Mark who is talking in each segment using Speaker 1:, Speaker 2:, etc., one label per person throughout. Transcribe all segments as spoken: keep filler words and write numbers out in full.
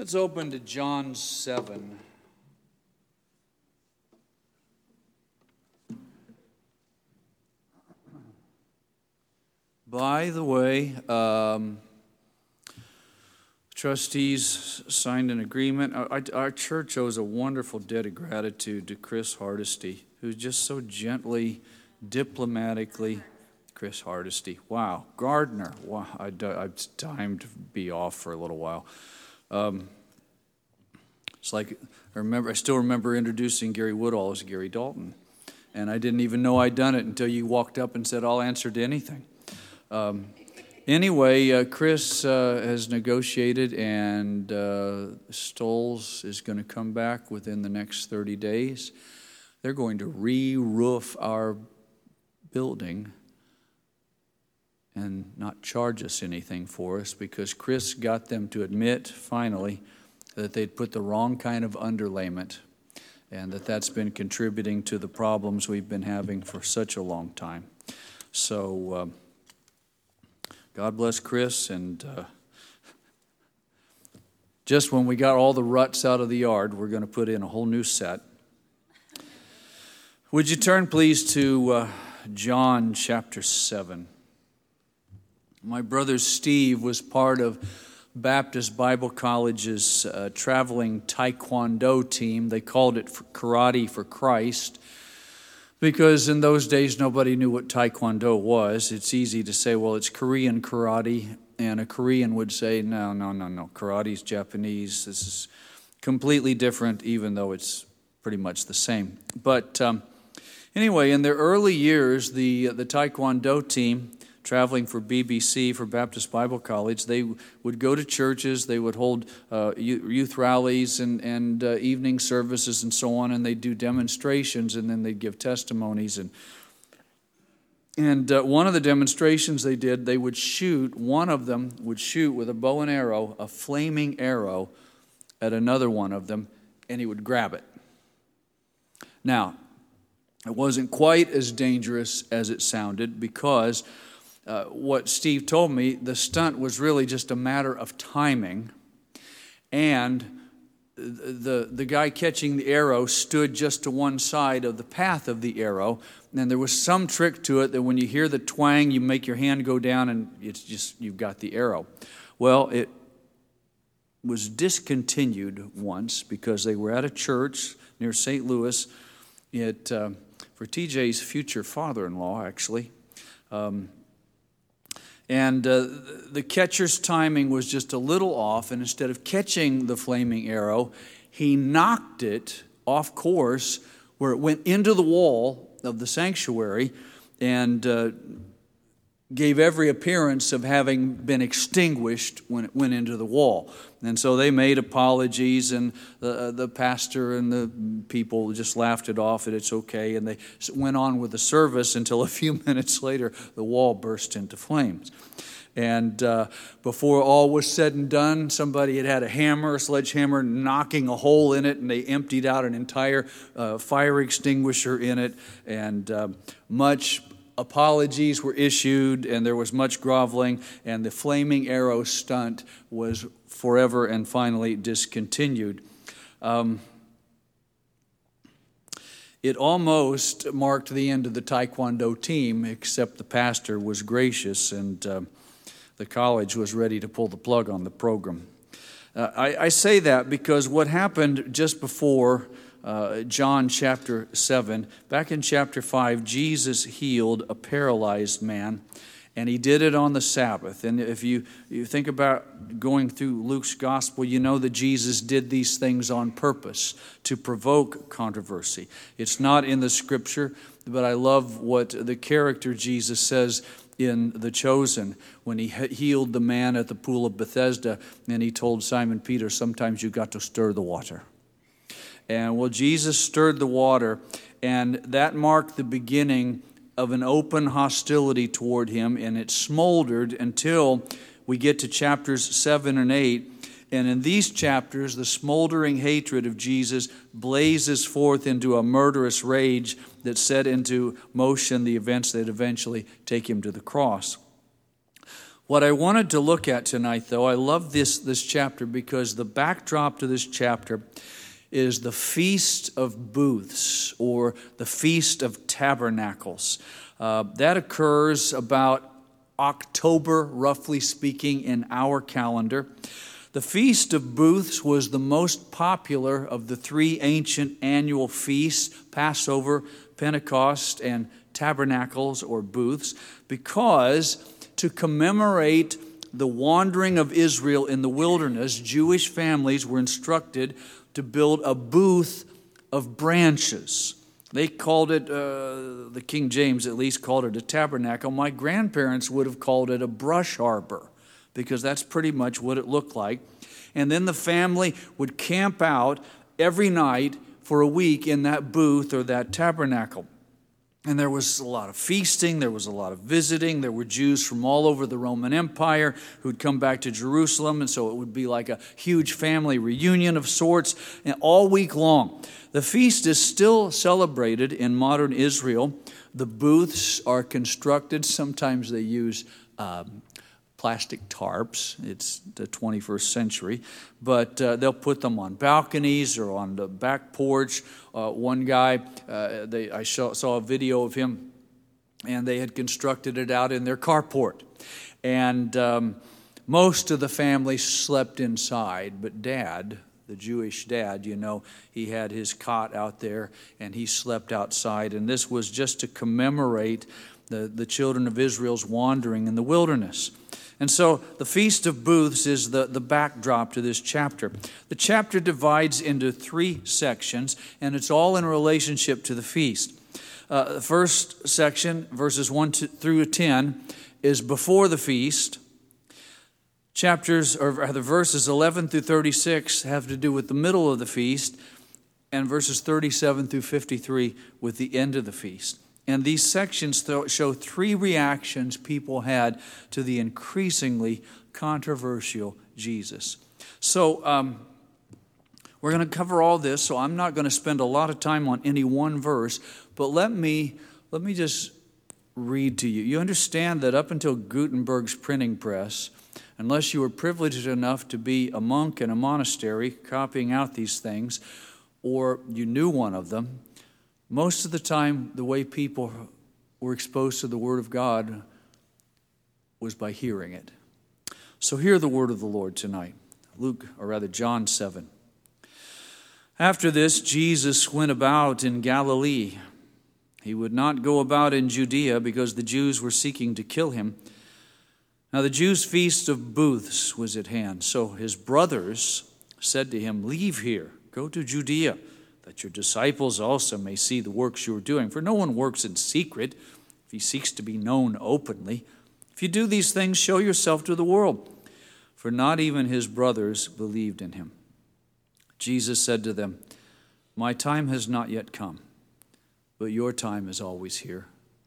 Speaker 1: Let's open to John seven. By the way, um, trustees signed an agreement. Our, our church owes a wonderful debt of gratitude to Chris Hardesty, who just so gently, diplomatically, Chris Hardesty, wow, Gardner, wow, I, I've time to be off for a little while. Um, it's like, I remember, I still remember introducing Gary Woodall as Gary Dalton, and I didn't even know I'd done it until you walked up and said, I'll answer to anything. Um, anyway, uh, Chris uh, has negotiated, and uh, Stolz is going to come back within the next thirty days. They're going to re-roof our building and not charge us anything for us, because Chris got them to admit, finally, that they'd put the wrong kind of underlayment, and that that's been contributing to the problems we've been having for such a long time. So, uh, God bless Chris, and uh, just when we got all the ruts out of the yard, we're going to put in a whole new set. Would you turn, please, to uh, John chapter seven. My brother Steve was part of Baptist Bible College's uh, traveling taekwondo team. They called it Karate for Christ, because in those days nobody knew what taekwondo was. It's easy to say, well, it's Korean karate, and a Korean would say, no, no, no, no, karate's Japanese. This is completely different, even though it's pretty much the same. But um, anyway, in their early years, the the taekwondo team, traveling for B B C, for Baptist Bible College, they would go to churches, they would hold uh, youth rallies and, and uh, evening services and so on, and they'd do demonstrations, and then they'd give testimonies. And and uh, one of the demonstrations they did, they would shoot, one of them would shoot with a bow and arrow, a flaming arrow at another one of them, and he would grab it. Now, it wasn't quite as dangerous as it sounded, because Uh, what Steve told me, the stunt was really just a matter of timing, and the the guy catching the arrow stood just to one side of the path of the arrow, and there was some trick to it that when you hear the twang, you make your hand go down, and it's just, you've got the arrow. Well, it was discontinued once because they were at a church near Saint Louis, it, uh, for T J's future father-in-law, actually. Um, And uh, the catcher's timing was just a little off, and instead of catching the flaming arrow, he knocked it off course where it went into the wall of the sanctuary and uh, gave every appearance of having been extinguished when it went into the wall. And so they made apologies, and the, the pastor and the people just laughed it off, and it's okay. And they went on with the service until a few minutes later, the wall burst into flames. And uh, before all was said and done, somebody had had a hammer, a sledgehammer, knocking a hole in it, and they emptied out an entire uh, fire extinguisher in it, and uh, much apologies were issued, and there was much groveling, and the flaming arrow stunt was forever and finally discontinued. Um, it almost marked the end of the taekwondo team, except the pastor was gracious, and uh, the college was ready to pull the plug on the program. Uh, I, I say that because what happened just before Uh, John chapter seven, back in chapter five, Jesus healed a paralyzed man, and he did it on the Sabbath. And if you, you think about going through Luke's gospel, you know that Jesus did these things on purpose to provoke controversy. It's not in the scripture, but I love what the character Jesus says in The Chosen when he healed the man at the pool of Bethesda, and he told Simon Peter, sometimes you got to stir the water. And well, Jesus stirred the water, and that marked the beginning of an open hostility toward him, and it smoldered until we get to chapters seven and eight. And in these chapters, the smoldering hatred of Jesus blazes forth into a murderous rage that set into motion the events that eventually take him to the cross. What I wanted to look at tonight, though, I love this, this chapter because the backdrop to this chapter is the Feast of Booths, or the Feast of Tabernacles. Uh, that occurs about October, roughly speaking, in our calendar. The Feast of Booths was the most popular of the three ancient annual feasts, Passover, Pentecost, and Tabernacles, or Booths, because to commemorate the wandering of Israel in the wilderness, Jewish families were instructed to build a booth of branches. They called it, uh, the King James at least called it a tabernacle. My grandparents would have called it a brush arbor, because that's pretty much what it looked like. And then the family would camp out every night for a week in that booth or that tabernacle. And there was a lot of feasting, there was a lot of visiting. There were Jews from all over the Roman Empire who'd come back to Jerusalem, and so it would be like a huge family reunion of sorts, and all week long. The feast is still celebrated in modern Israel. The booths are constructed. Sometimes they use um, plastic tarps. It's the twenty-first century. But uh, they'll put them on balconies or on the back porch. Uh, one guy, uh, they, I saw, saw a video of him, and they had constructed it out in their carport. And um, most of the family slept inside, but Dad, the Jewish dad, you know, he had his cot out there, and he slept outside. And this was just to commemorate the, the children of Israel's wandering in the wilderness. And so the Feast of Booths is the, the backdrop to this chapter. The chapter divides into three sections, and it's all in relationship to the feast. Uh, the first section, verses one to, through ten, is before the feast. Chapters, or rather verses eleven through thirty-six have to do with the middle of the feast, and verses thirty-seven through fifty-three with the end of the feast. And these sections show three reactions people had to the increasingly controversial Jesus. So um, we're going to cover all this, so I'm not going to spend a lot of time on any one verse, but let me, let me just read to you. You understand that up until Gutenberg's printing press, unless you were privileged enough to be a monk in a monastery copying out these things, or you knew one of them, most of the time, the way people were exposed to the Word of God was by hearing it. So hear the word of the Lord tonight. Luke, or rather John seven. After this, Jesus went about in Galilee. He would not go about in Judea because the Jews were seeking to kill him. Now the Jews' feast of booths was at hand. So his brothers said to him, "Leave here, go to Judea, that your disciples also may see the works you are doing. For no one works in secret if he seeks to be known openly. If you do these things, show yourself to the world." For not even his brothers believed in him. Jesus said to them, "My time has not yet come, but your time is always here.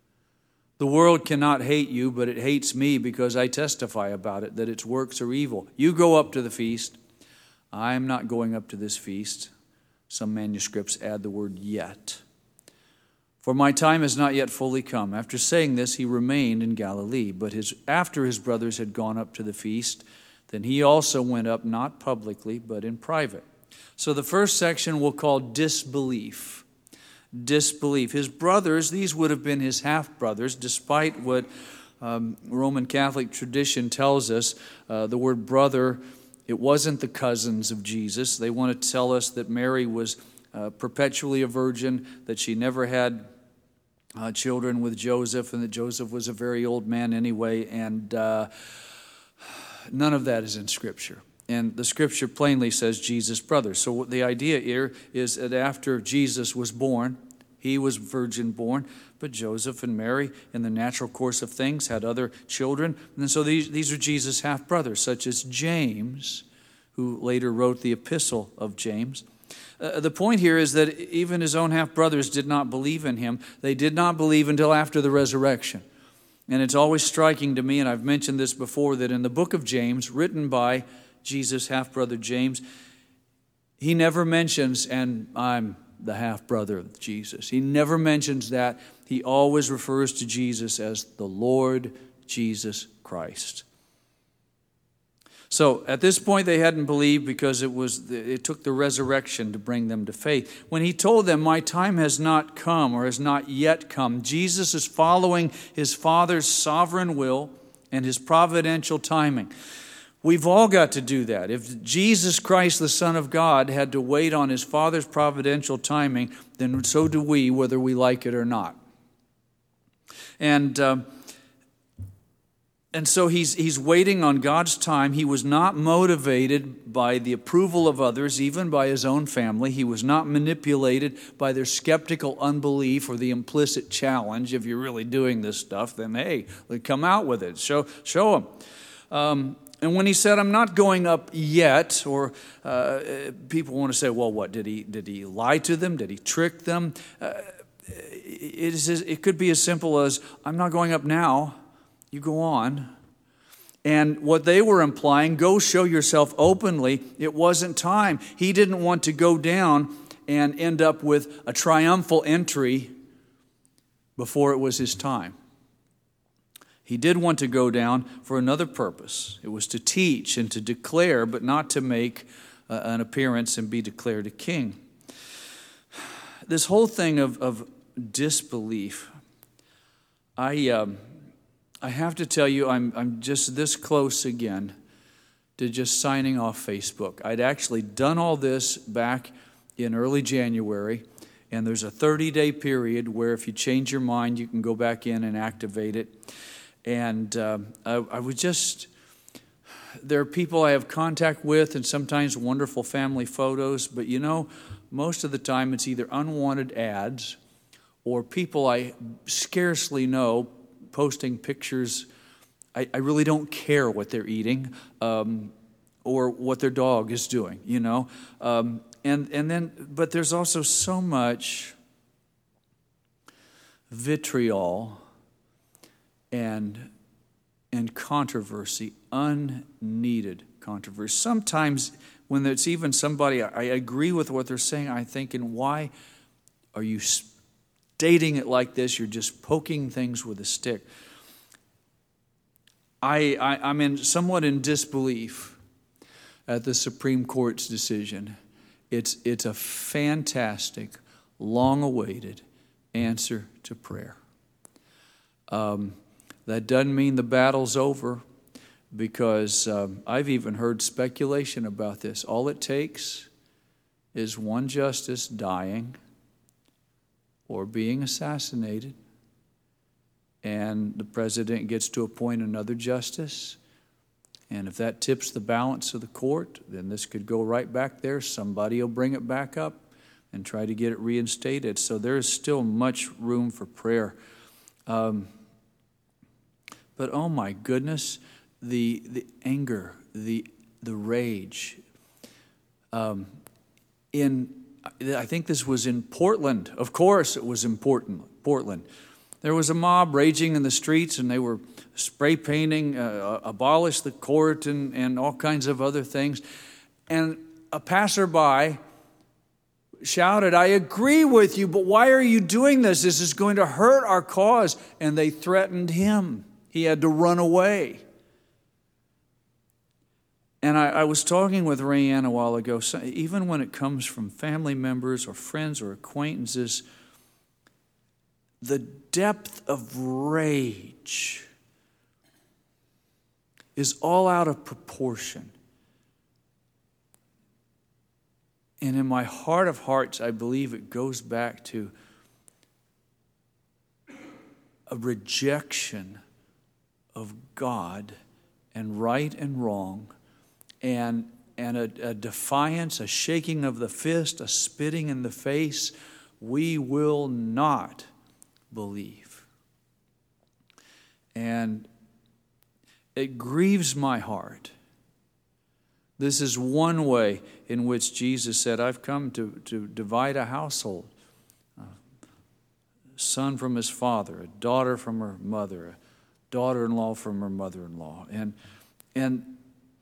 Speaker 1: The world cannot hate you, but it hates me because I testify about it, that its works are evil. You go up to the feast. I am not going up to this feast." Some manuscripts add the word "yet." "For my time has not yet fully come." After saying this, he remained in Galilee. But his, after his brothers had gone up to the feast, then he also went up, not publicly, but in private. So the first section we'll call disbelief. Disbelief. His brothers, these would have been his half-brothers, despite what um, Roman Catholic tradition tells us. Uh, the word brother, it wasn't the cousins of Jesus. They want to tell us that Mary was uh, perpetually a virgin, that she never had uh, children with Joseph, and that Joseph was a very old man anyway, and uh, none of that is in Scripture. And the Scripture plainly says Jesus' brother. So the idea here is that after Jesus was born, he was virgin born, but Joseph and Mary, in the natural course of things, had other children. And so these, these are Jesus' half-brothers, such as James, who later wrote the epistle of James. Uh, the point here is that even his own half-brothers did not believe in him. They did not believe until after the resurrection. And it's always striking to me, and I've mentioned this before, that in the book of James, written by Jesus' half-brother James, he never mentions, "and I'm the half-brother of Jesus." He never mentions that. He always refers to Jesus as the Lord Jesus Christ. So at this point, they hadn't believed because it was it took the resurrection to bring them to faith. When he told them, my time has not come or has not yet come, Jesus is following his Father's sovereign will and his providential timing. We've all got to do that. If Jesus Christ, the Son of God, had to wait on his Father's providential timing, then so do we, whether we like it or not. And... Uh, And so he's, he's waiting on God's time. He was not motivated by the approval of others, even by his own family. He was not manipulated by their skeptical unbelief or the implicit challenge. If you're really doing this stuff, then hey, come out with it. Show, show him. Um, and when he said, I'm not going up yet, or uh, people want to say, well, what, did he, did he lie to them? Did he trick them? Uh, it, is, it could be as simple as, I'm not going up now. You go on. And what they were implying, go show yourself openly. It wasn't time. He didn't want to go down and end up with a triumphal entry before it was his time. He did want to go down for another purpose. It was to teach and to declare, but not to make uh, an appearance and be declared a king. This whole thing of, of disbelief, I... Um, I have to tell you, I'm I'm just this close again to just signing off Facebook. I'd actually done all this back in early January, and there's a thirty-day period where if you change your mind, you can go back in and activate it. And uh, I, I was just, there are people I have contact with and sometimes wonderful family photos, but you know, most of the time it's either unwanted ads or people I scarcely know posting pictures. I, I really don't care what they're eating um, or what their dog is doing, you know. Um, and and then, but there's also so much vitriol and and controversy, unneeded controversy. Sometimes when it's even somebody I, I agree with what they're saying, I'm thinking, why are you stating it like this? You're just poking things with a stick. I, I, I'm in somewhat in disbelief at the Supreme Court's decision. It's, it's a fantastic, long-awaited answer to prayer. Um, that doesn't mean the battle's over, because um, I've even heard speculation about this. All it takes is one justice dying or being assassinated, and the president gets to appoint another justice. And if that tips the balance of the court, then this could go right back there. Somebody will bring it back up and try to get it reinstated. So there is still much room for prayer. Um, but oh my goodness, the the anger, the the rage. Um, in I think this was in Portland. Of course it was in Portland. Portland. There was a mob raging in the streets, and they were spray painting, uh, abolish the court, and, and all kinds of other things. And a passerby shouted, I agree with you, but why are you doing this? This is going to hurt our cause. And they threatened him. He had to run away. And I, I was talking with Rayanne a while ago. So even when it comes from family members or friends or acquaintances, the depth of rage is all out of proportion. And in my heart of hearts, I believe it goes back to a rejection of God and right and wrong, and, and a, a defiance, a shaking of the fist, a spitting in the face. We will not believe. And it grieves my heart. This is one way in which Jesus said, I've come to, to divide a household. A son from his father, a daughter from her mother, a daughter-in-law from her mother-in-law. And, and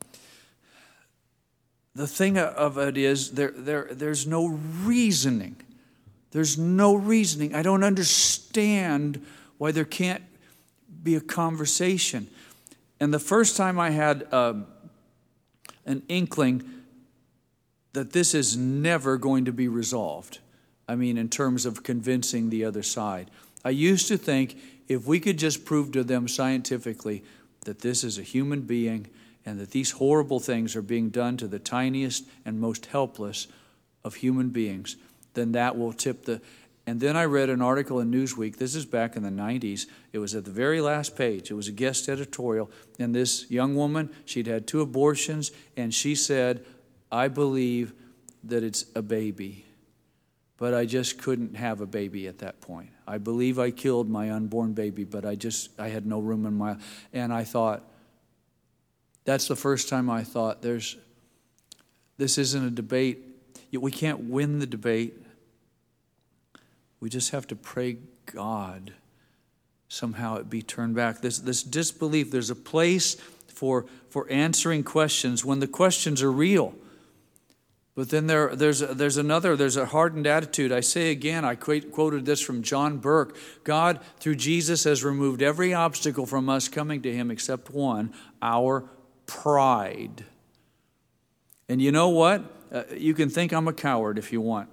Speaker 1: the thing of it is, there, there, there's no reasoning. There's no reasoning. I don't understand why there can't be a conversation. And the first time I had um, an inkling that this is never going to be resolved. I mean, in terms of convincing the other side. I used to think if we could just prove to them scientifically that this is a human being and that these horrible things are being done to the tiniest and most helpless of human beings, then that will tip the... And then I read an article in Newsweek. This is back in the nineties. It was at the very last page. It was a guest editorial. And this young woman, she'd had two abortions, and she said, I believe that it's a baby, but I just couldn't have a baby at that point. I believe I killed my unborn baby, but I just, I had no room in my... And I thought, that's the first time I thought, there's, this isn't a debate. We can't win the debate. We just have to pray God somehow it be turned back. This this disbelief, there's a place for for answering questions when the questions are real. But then there there's there's another, there's a hardened attitude. I say again, I quoted this from John Burke. God, through Jesus, has removed every obstacle from us coming to him except one, our pride. And you know what? Uh, you can think I'm a coward if you want.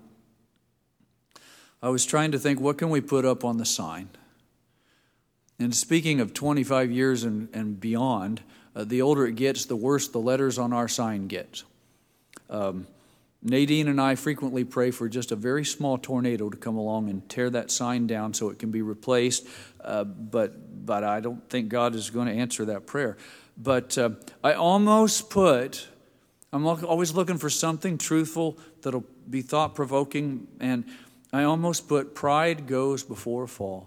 Speaker 1: I was trying to think, what can we put up on the sign? And speaking of twenty-five years and, and beyond, uh, the older it gets, the worse the letters on our sign get. Um, Nadine and I frequently pray for just a very small tornado to come along and tear that sign down so it can be replaced. Uh, but but I don't think God is going to answer that prayer. But uh, I almost put, I'm always looking for something truthful that'll be thought-provoking, and I almost put, pride goes before a fall.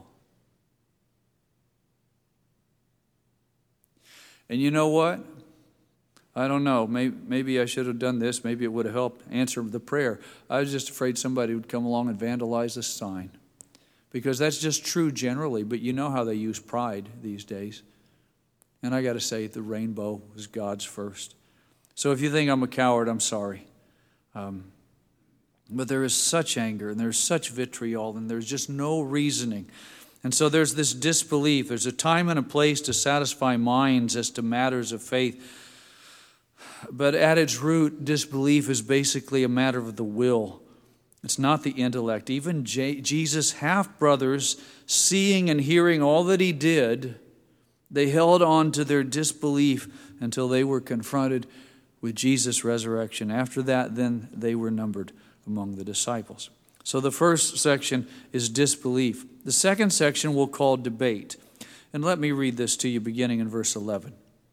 Speaker 1: And you know what? I don't know. Maybe, maybe I should have done this. Maybe it would have helped answer the prayer. I was just afraid somebody would come along and vandalize the sign. Because that's just true generally, but you know how they use pride these days. And I got to say, the rainbow is God's first. So if you think I'm a coward, I'm sorry. Um, But there is such anger, and there's such vitriol, and there's just no reasoning. And so there's this disbelief. There's a time and a place to satisfy minds as to matters of faith. But at its root, disbelief is basically a matter of the will. It's not the intellect. Even J- Jesus' half-brothers, seeing and hearing all that he did, they held on to their disbelief until they were confronted with Jesus' resurrection. After that, then they were numbered among the disciples. So the first section is disbelief. The second section we'll call debate. And let me read this to you beginning in verse eleven.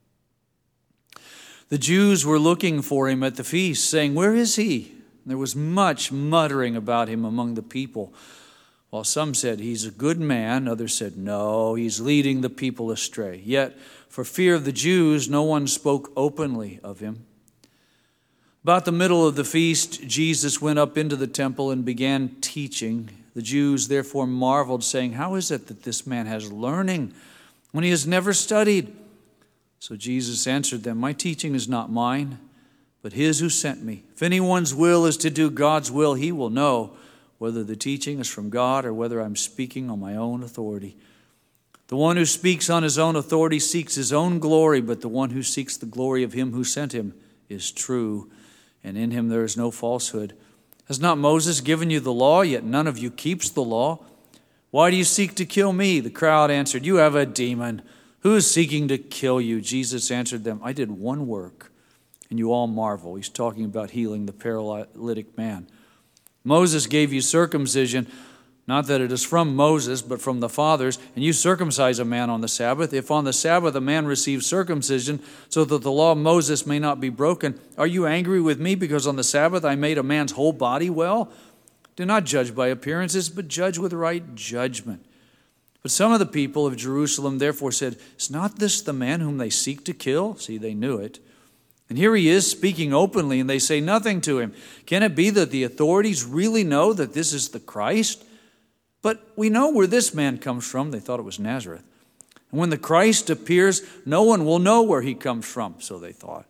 Speaker 1: The Jews were looking for him at the feast, saying, "Where is he?" There was much muttering about him among the people. While some said, "He's a good man," others said, "No, he's leading the people astray." Yet, for fear of the Jews, no one spoke openly of him. About the middle of the feast, Jesus went up into the temple and began teaching. The Jews therefore marveled, saying, "How is it that this man has learning when he has never studied?" So Jesus answered them, "My teaching is not mine, but his who sent me. If anyone's will is to do God's will, he will know whether the teaching is from God or whether I'm speaking on my own authority. The one who speaks on his own authority seeks his own glory, but the one who seeks the glory of him who sent him is true, and in him there is no falsehood. Has not Moses given you the law, yet none of you keeps the law? Why do you seek to kill me?" The crowd answered, "You have a demon. Who is seeking to kill you?" Jesus answered them, "I did one work, and you all marvel." He's talking about healing the paralytic man. "Moses gave you circumcision, not that it is from Moses, but from the fathers, and you circumcise a man on the Sabbath. If on the Sabbath a man receives circumcision, so that the law of Moses may not be broken, are you angry with me because on the Sabbath I made a man's whole body well? Do not judge by appearances, but judge with right judgment." But some of the people of Jerusalem therefore said, "Is not this the man whom they seek to kill?" See, they knew it. "And here he is speaking openly, and they say nothing to him. Can it be that the authorities really know that this is the Christ? But we know where this man comes from." They thought it was Nazareth. "And when the Christ appears, no one will know where he comes from," so they thought.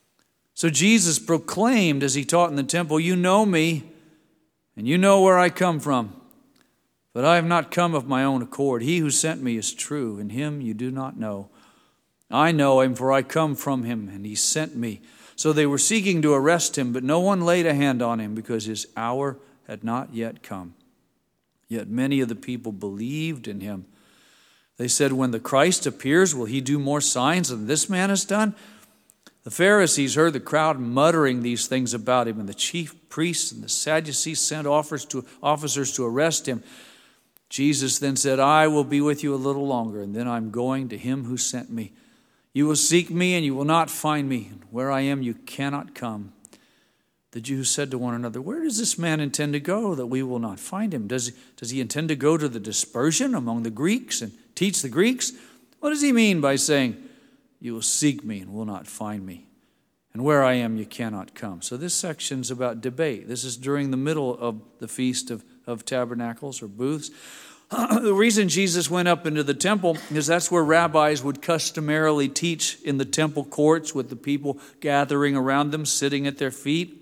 Speaker 1: So Jesus proclaimed as he taught in the temple, "You know me, and you know where I come from. But I have not come of my own accord. He who sent me is true, and him you do not know. I know him, for I come from him, and he sent me. So they were seeking to arrest him, but no one laid a hand on him because his hour had not yet come. Yet many of the people believed in him. They said, when the Christ appears, will he do more signs than this man has done? The Pharisees heard the crowd muttering these things about him, and the chief priests and the Sadducees sent officers to arrest him. Jesus then said, I will be with you a little longer, and then I'm going to him who sent me. You will seek me, and you will not find me. And where I am, you cannot come. The Jews said to one another, where does this man intend to go that we will not find him? Does, does he intend to go to the dispersion among the Greeks and teach the Greeks? What does he mean by saying, you will seek me and will not find me? And where I am, you cannot come. So this section's about debate. This is during the middle of the Feast of, of Tabernacles or Booths. The reason Jesus went up into the temple is that's where rabbis would customarily teach in the temple courts with the people gathering around them, sitting at their feet.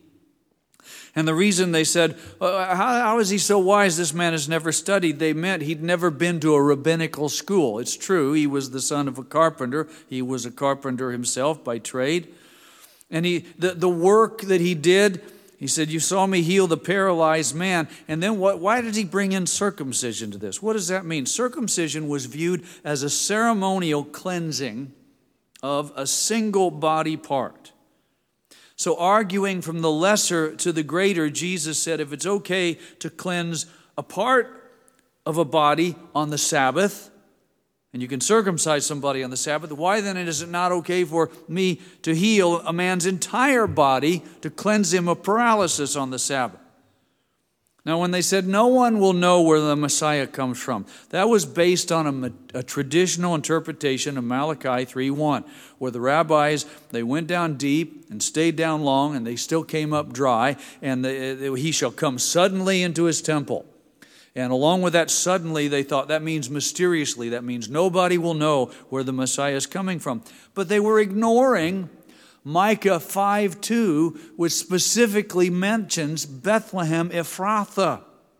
Speaker 1: And the reason they said, uh, how, how is he so wise? This man has never studied. They meant he'd never been to a rabbinical school. It's true. He was the son of a carpenter. He was a carpenter himself by trade. And he the, the work that he did, he said, you saw me heal the paralyzed man. And then what? Why did he bring in circumcision to this? What does that mean? Circumcision was viewed as a ceremonial cleansing of a single body part. So arguing from the lesser to the greater, Jesus said, if it's okay to cleanse a part of a body on the Sabbath, and you can circumcise somebody on the Sabbath, why then is it not okay for me to heal a man's entire body, to cleanse him of paralysis on the Sabbath? Now, when they said no one will know where the Messiah comes from, that was based on a, a traditional interpretation of Malachi three one, where the rabbis, they went down deep and stayed down long, and they still came up dry, and the, he shall come suddenly into his temple. And along with that suddenly, they thought that means mysteriously. That means nobody will know where the Messiah is coming from. But they were ignoring Micah five two, which specifically mentions Bethlehem Ephrathah.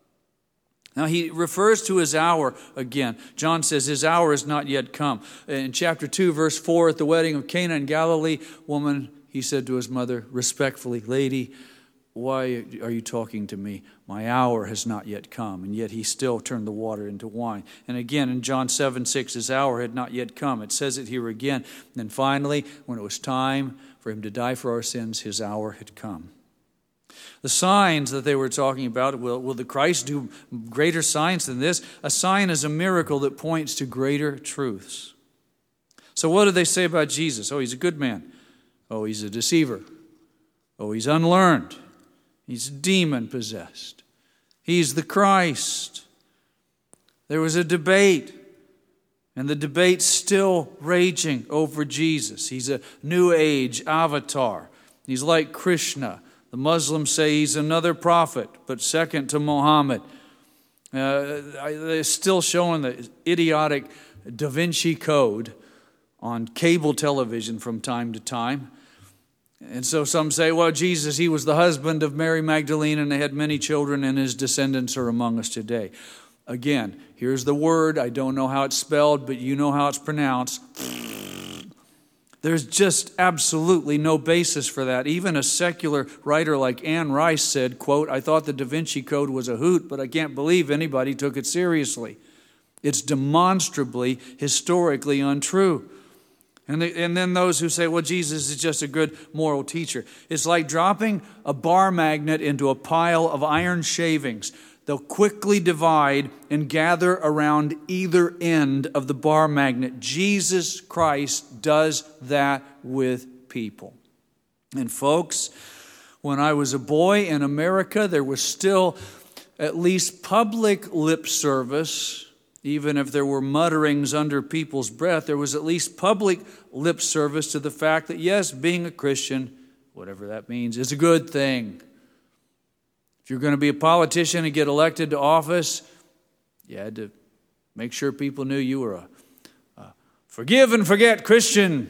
Speaker 1: Now he refers to his hour again. John says his hour is not yet come. In chapter two, verse four, at the wedding of Cana in Galilee, woman, he said to his mother respectfully, lady, why are you talking to me? My hour has not yet come. And yet he still turned the water into wine. And again, in John seven six, his hour had not yet come. It says it here again. And then finally, when it was time for him to die for our sins, his hour had come. The signs that they were talking about, will, will the Christ do greater signs than this? A sign is a miracle that points to greater truths. So what do they say about Jesus? Oh, he's a good man. Oh, he's a deceiver. Oh, he's unlearned. He's demon-possessed. He's the Christ. There was a debate, and the debate's still raging over Jesus. He's a New Age avatar. He's like Krishna. The Muslims say he's another prophet, but second to Muhammad. Uh, they're still showing the idiotic Da Vinci Code on cable television from time to time. And so some say, well, Jesus, he was the husband of Mary Magdalene and they had many children and his descendants are among us today. Again, here's the word. I don't know how it's spelled, but you know how it's pronounced. There's just absolutely no basis for that. Even a secular writer like Anne Rice said, quote, I thought the Da Vinci Code was a hoot, but I can't believe anybody took it seriously. It's demonstrably, historically untrue. And, the, and then those who say, well, Jesus is just a good moral teacher. It's like dropping a bar magnet into a pile of iron shavings. They'll quickly divide and gather around either end of the bar magnet. Jesus Christ does that with people. And folks, when I was a boy in America, there was still at least public lip service. Even if there were mutterings under people's breath, there was at least public lip service to the fact that, yes, being a Christian, whatever that means, is a good thing. If you're going to be a politician and get elected to office, you had to make sure people knew you were a, a forgive and forget Christian.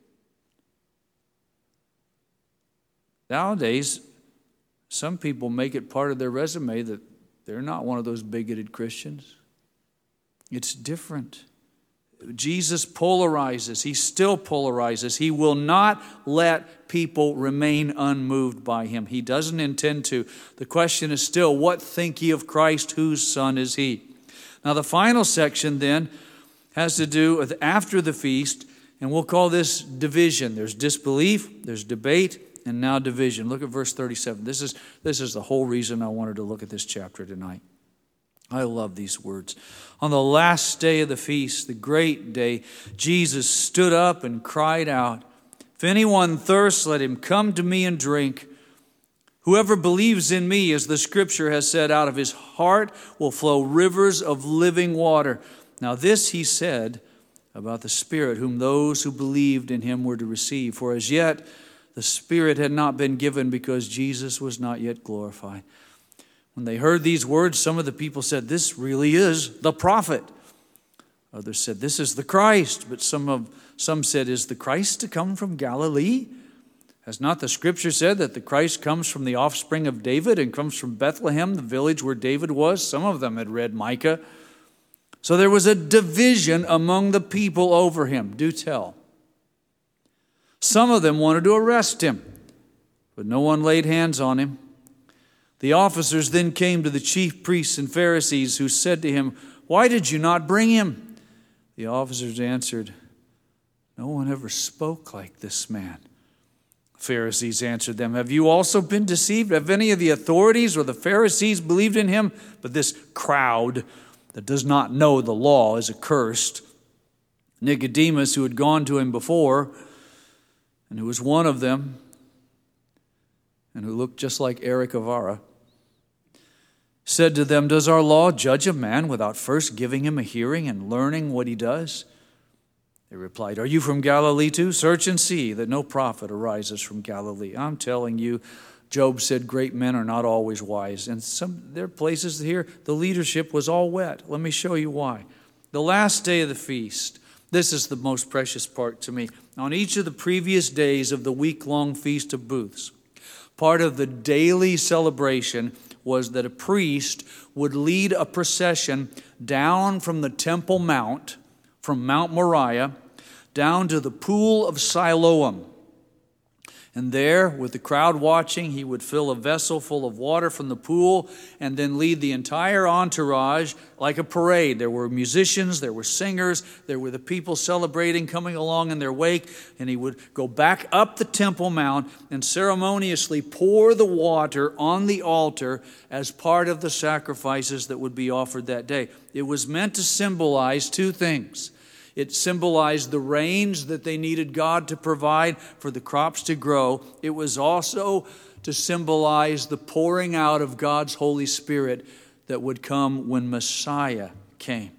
Speaker 1: Nowadays, some people make it part of their resume that they're not one of those bigoted Christians. It's different. Jesus polarizes. He still polarizes. He will not let people remain unmoved by him. He doesn't intend to. The question is still, what think ye of Christ? Whose son is he? Now the final section then has to do with after the feast, and we'll call this division. There's disbelief, there's debate, and now division. Look at verse thirty-seven. This is, this is the whole reason I wanted to look at this chapter tonight. I love these words. On the last day of the feast, the great day, Jesus stood up and cried out, "If anyone thirsts, let him come to me and drink. Whoever believes in me, as the scripture has said, out of his heart will flow rivers of living water." Now this he said about the Spirit, whom those who believed in him were to receive. For as yet the Spirit had not been given, because Jesus was not yet glorified. When they heard these words, some of the people said, "This really is the prophet." Others said, "This is the Christ." But some of some said, "Is the Christ to come from Galilee? Has not the scripture said that the Christ comes from the offspring of David and comes from Bethlehem, the village where David was?" Some of them had read Micah. So there was a division among the people over him. Do tell. Some of them wanted to arrest him, but no one laid hands on him. The officers then came to the chief priests and Pharisees, who said to him, "Why did you not bring him?" The officers answered, "No one ever spoke like this man." The Pharisees answered them, "Have you also been deceived? Have any of the authorities or the Pharisees believed in him? But this crowd that does not know the law is accursed." Nicodemus, who had gone to him before, and who was one of them, and who looked just like Eric Avara, said to them, "Does our law judge a man without first giving him a hearing and learning what he does?" They replied, "Are you from Galilee too? Search and see that no prophet arises from Galilee." I'm telling you, Job said great men are not always wise. And some there are places here the leadership was all wet. Let me show you why. The last day of the feast, this is the most precious part to me. On each of the previous days of the week-long Feast of Booths, part of the daily celebration was that a priest would lead a procession down from the Temple Mount, from Mount Moriah, down to the pool of Siloam. And there, with the crowd watching, he would fill a vessel full of water from the pool and then lead the entire entourage like a parade. There were musicians, there were singers, there were the people celebrating, coming along in their wake. And he would go back up the Temple Mount and ceremoniously pour the water on the altar as part of the sacrifices that would be offered that day. It was meant to symbolize two things. It symbolized the rains that they needed God to provide for the crops to grow. It was also to symbolize the pouring out of God's Holy Spirit that would come when Messiah came.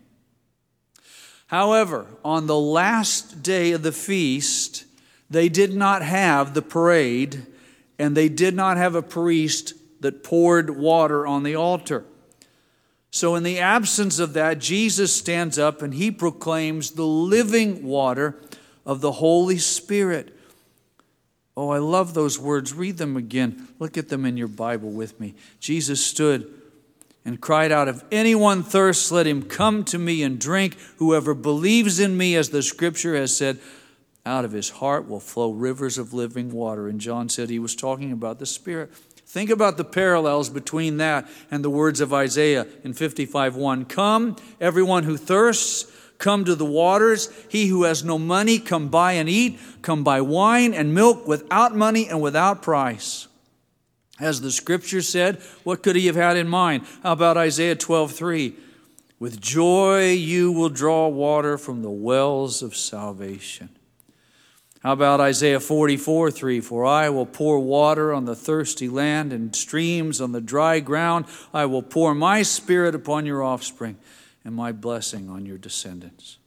Speaker 1: However, on the last day of the feast, they did not have the parade, and they did not have a priest that poured water on the altar. So in the absence of that, Jesus stands up and he proclaims the living water of the Holy Spirit. Oh, I love those words. Read them again. Look at them in your Bible with me. Jesus stood and cried out, "If anyone thirsts, let him come to me and drink. Whoever believes in me, as the scripture has said, out of his heart will flow rivers of living water." And John said he was talking about the Spirit. Think about the parallels between that and the words of Isaiah in fifty-five one. "Come, everyone who thirsts, come to the waters. He who has no money, come buy and eat. Come buy wine and milk without money and without price." As the scripture said, what could he have had in mind? How about Isaiah twelve three? "With joy you will draw water from the wells of salvation." How about Isaiah forty-four three? "For I will pour water on the thirsty land and streams on the dry ground. I will pour my Spirit upon your offspring and my blessing on your descendants."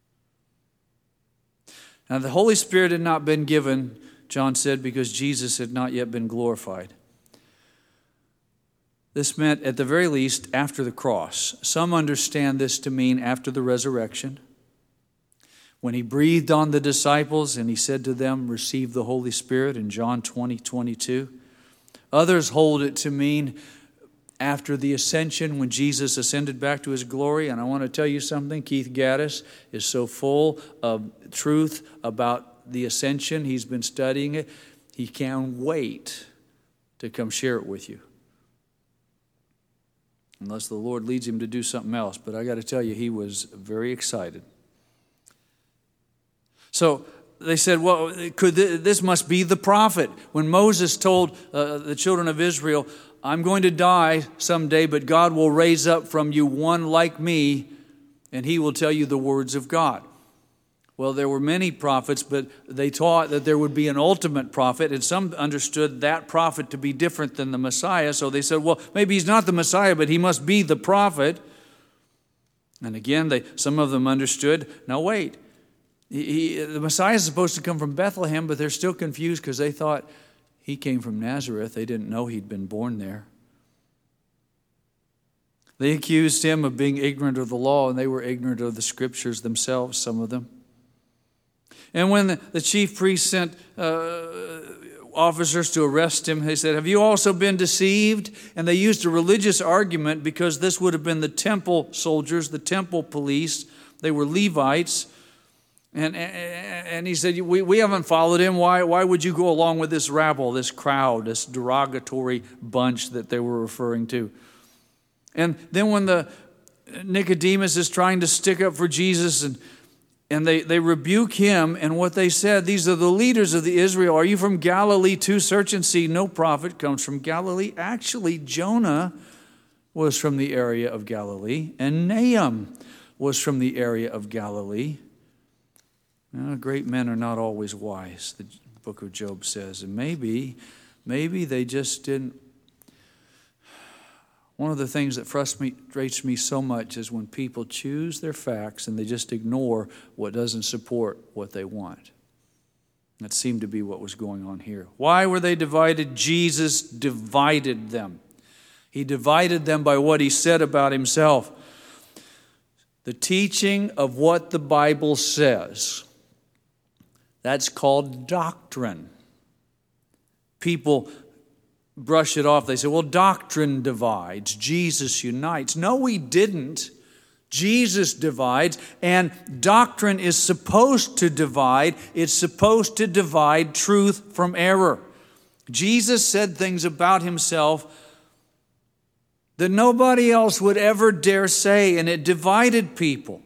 Speaker 1: Now the Holy Spirit had not been given, John said, because Jesus had not yet been glorified. This meant, at the very least, after the cross. Some understand this to mean after the resurrection, when he breathed on the disciples and he said to them, "Receive the Holy Spirit," in John twenty twenty-two. Others hold it to mean after the ascension, when Jesus ascended back to his glory. And I want to tell you something, Keith Gaddis is so full of truth about the ascension. He's been studying it. He can't wait to come share it with you. Unless the Lord leads him to do something else. But I got to tell you, he was very excited. So they said, well, could th- this must be the prophet. When Moses told uh, the children of Israel, I'm going to die someday, but God will raise up from you one like me, and he will tell you the words of God. Well, there were many prophets, but they taught that there would be an ultimate prophet, and some understood that prophet to be different than the Messiah. So they said, well, maybe he's not the Messiah, but he must be the prophet. And again, they some of them understood, no, wait. He, he, the Messiah is supposed to come from Bethlehem, but they're still confused because they thought he came from Nazareth. They didn't know he'd been born there. They accused him of being ignorant of the law, and they were ignorant of the scriptures themselves, some of them. And when the, the chief priest sent uh, officers to arrest him, they said, have you also been deceived? And they used a religious argument because this would have been the temple soldiers, the temple police. They were Levites. And, and, and he said, we, we haven't followed him. Why, why would you go along with this rabble, this crowd, this derogatory bunch that they were referring to? And then when the Nicodemus is trying to stick up for Jesus, and And they, they rebuke him, and what they said, these are the leaders of the Israel. Are you from Galilee too? Search and see, no prophet comes from Galilee. Actually, Jonah was from the area of Galilee, and Nahum was from the area of Galilee. Now, great men are not always wise, the book of Job says. And maybe, maybe they just didn't. One of the things that frustrates me so much is when people choose their facts and they just ignore what doesn't support what they want. That seemed to be what was going on here. Why were they divided? Jesus divided them. He divided them by what he said about himself. The teaching of what the Bible says. That's called doctrine. People brush it off. They say, well, doctrine divides. Jesus unites. No, he didn't. Jesus divides, and doctrine is supposed to divide. It's supposed to divide truth from error. Jesus said things about himself that nobody else would ever dare say, and it divided people.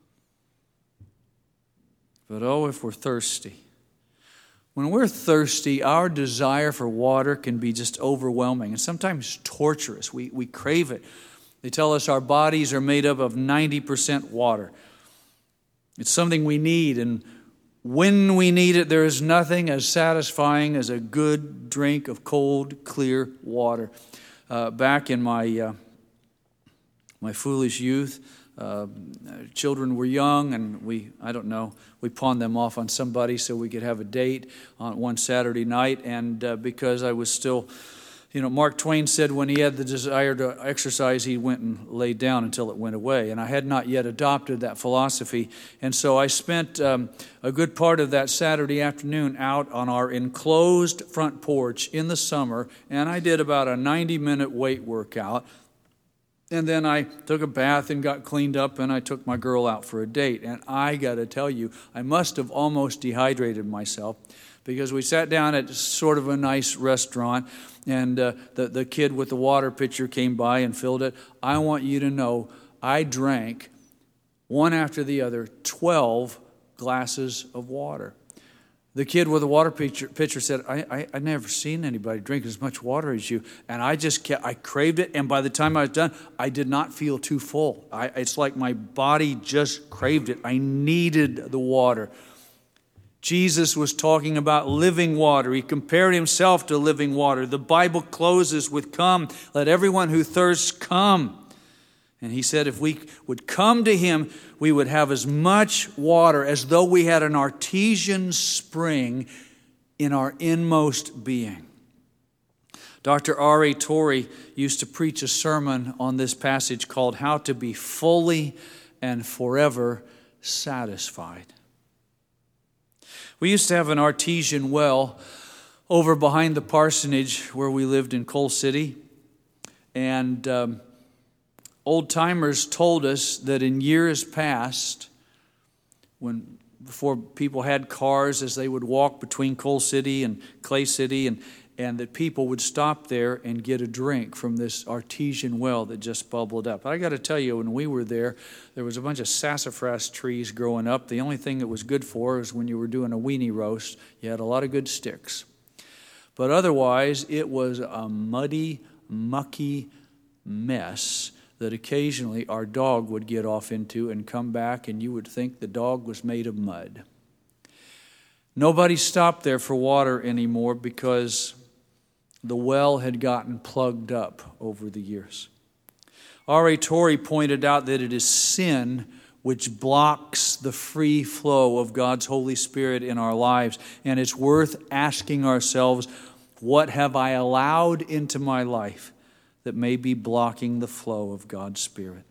Speaker 1: But oh, if we're thirsty. When we're thirsty, our desire for water can be just overwhelming and sometimes torturous. We, we crave it. They tell us our bodies are made up of ninety percent water. It's something we need, and when we need it, there is nothing as satisfying as a good drink of cold, clear water. Uh, back in my uh, my foolish youth, uh, children were young, and we, I don't know, we pawned them off on somebody so we could have a date on one Saturday night. And uh, because I was still, you know, Mark Twain said when he had the desire to exercise, he went and laid down until it went away. And I had not yet adopted that philosophy. And so I spent um, a good part of that Saturday afternoon out on our enclosed front porch in the summer, and I did about a ninety-minute weight workout. And then I took a bath and got cleaned up, and I took my girl out for a date. And I got to tell you, I must have almost dehydrated myself, because we sat down at sort of a nice restaurant, and uh, the, the kid with the water pitcher came by and filled it. I want you to know I drank, one after the other, twelve glasses of water. The kid with the water pitcher, pitcher said, I, I, I never seen anybody drink as much water as you. And I just kept, I craved it. And by the time I was done, I did not feel too full. I, it's like my body just craved it. I needed the water. Jesus was talking about living water. He compared himself to living water. The Bible closes with, come, let everyone who thirsts come. And he said if we would come to him, we would have as much water as though we had an artesian spring in our inmost being. Doctor R A Torrey used to preach a sermon on this passage called How to Be Fully and Forever Satisfied. We used to have an artesian well over behind the parsonage where we lived in Coal City. And um, old timers told us that in years past, when before people had cars, as they would walk between Coal City and Clay City, and, and that people would stop there and get a drink from this artesian well that just bubbled up. I got to tell you, when we were there, there was a bunch of sassafras trees growing up. The only thing it was good for is when you were doing a weenie roast, you had a lot of good sticks. But otherwise, it was a muddy, mucky mess that occasionally our dog would get off into and come back, and you would think the dog was made of mud. Nobody stopped there for water anymore because the well had gotten plugged up over the years. R A Torrey pointed out that it is sin which blocks the free flow of God's Holy Spirit in our lives, and it's worth asking ourselves, what have I allowed into my life that may be blocking the flow of God's Spirit?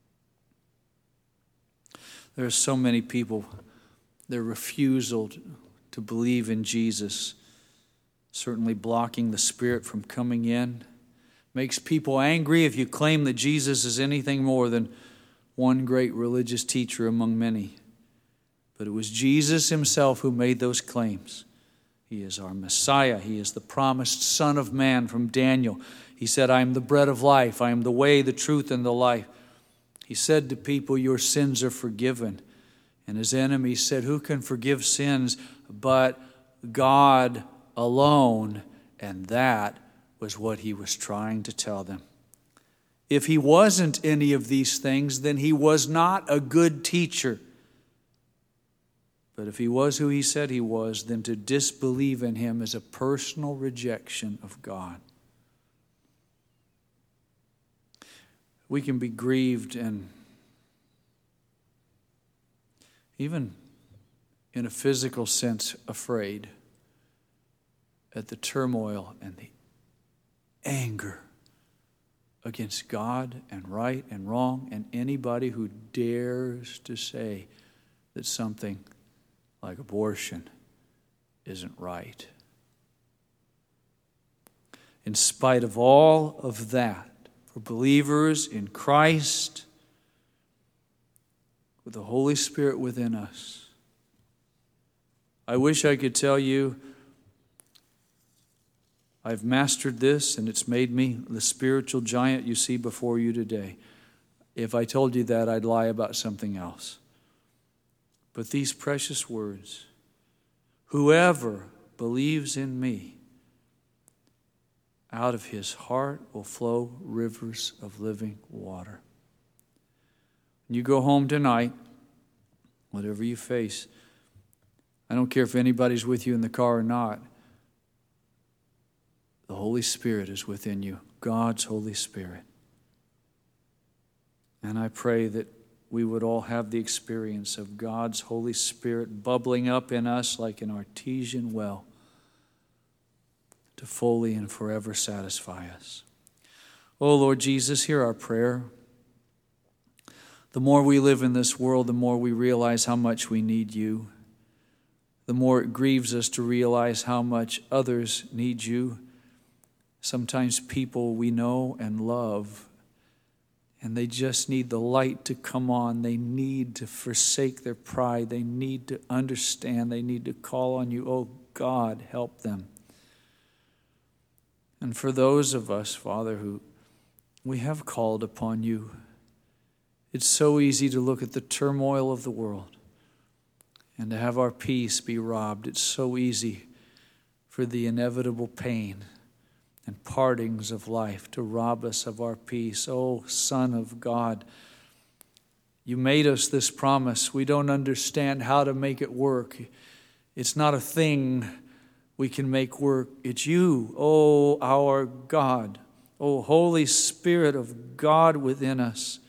Speaker 1: There are so many people, their refusal to believe in Jesus, certainly blocking the Spirit from coming in. Makes people angry if you claim that Jesus is anything more than one great religious teacher among many. But it was Jesus himself who made those claims. He is our Messiah. He is the promised Son of Man from Daniel. He said, I am the bread of life. I am the way, the truth, and the life. He said to people, your sins are forgiven. And his enemies said, who can forgive sins but God alone? And that was what he was trying to tell them. If he wasn't any of these things, then he was not a good teacher. But if he was who he said he was, then to disbelieve in him is a personal rejection of God. We can be grieved and even in a physical sense afraid at the turmoil and the anger against God and right and wrong and anybody who dares to say that something like abortion isn't right. In spite of all of that, for believers in Christ, with the Holy Spirit within us, I wish I could tell you I've mastered this and it's made me the spiritual giant you see before you today. If I told you that, I'd lie about something else. But these precious words, whoever believes in me, out of his heart will flow rivers of living water. When you go home tonight, whatever you face, I don't care if anybody's with you in the car or not, the Holy Spirit is within you, God's Holy Spirit. And I pray that we would all have the experience of God's Holy Spirit bubbling up in us like an artesian well to fully and forever satisfy us. Oh, Lord Jesus, hear our prayer. The more we live in this world, the more we realize how much we need you. The more it grieves us to realize how much others need you. Sometimes people we know and love, and they just need the light to come on. They need to forsake their pride. They need to understand. They need to call on you. Oh, God, help them. And for those of us, Father, who we have called upon you, it's so easy to look at the turmoil of the world and to have our peace be robbed. It's so easy for the inevitable pain and partings of life to rob us of our peace. Oh, Son of God, you made us this promise. We don't understand how to make it work. It's not a thing we can make work. It's you, oh, our God, oh, Holy Spirit of God within us.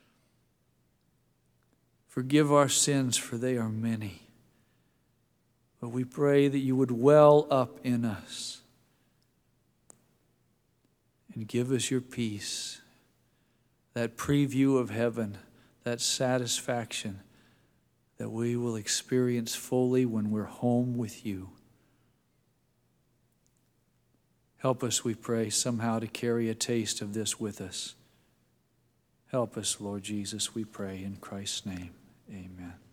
Speaker 1: Forgive our sins, for they are many. But we pray that you would well up in us and give us your peace, that preview of heaven, that satisfaction that we will experience fully when we're home with you. Help us, we pray, somehow to carry a taste of this with us. Help us, Lord Jesus, we pray in Christ's name. Amen.